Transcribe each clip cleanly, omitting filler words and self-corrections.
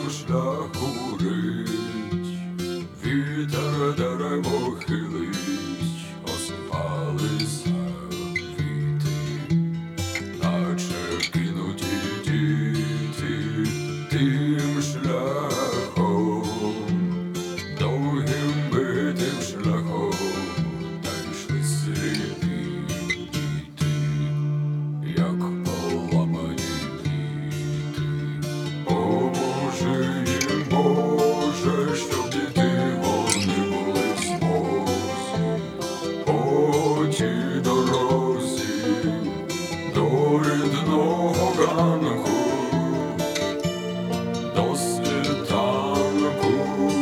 нам шлях курить, вітер дерево хилить, осипалися квіти, наче кинуті діти тим шляхом, довгим битим шляхом, та йшли сліпі діти, як поламані квіти. Поможи їм, Боже, щоб діти вони були в змозі по тій дорозі до рідного ганку, до світанку.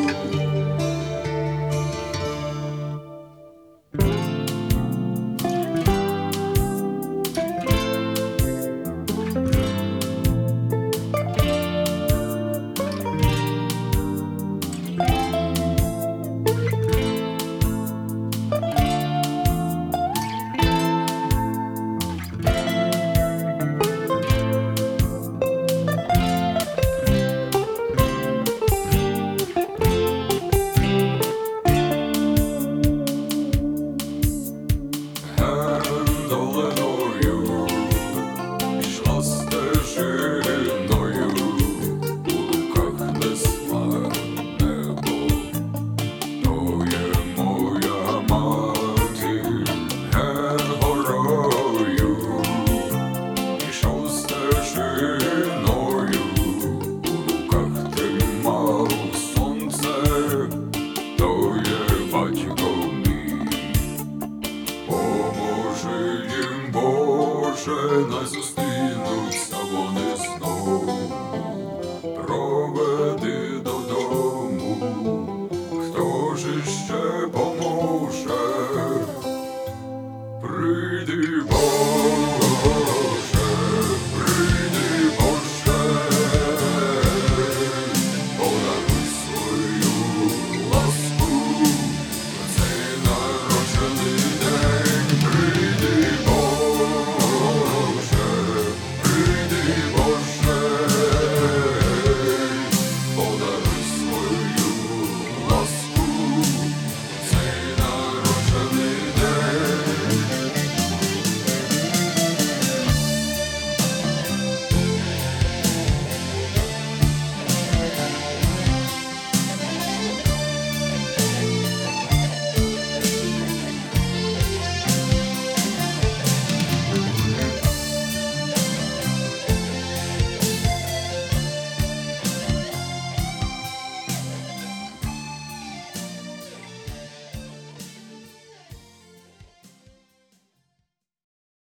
Доленою йшла стежиною, у руках несла небо. То є моя мати, ген горою йшов стежиною, у руках тримав сонце. То є батько мій. Поможи їм, Боже, не зустрінуться вони знову. Проведи додому, хто ж іще поможе? Прийди, Боже.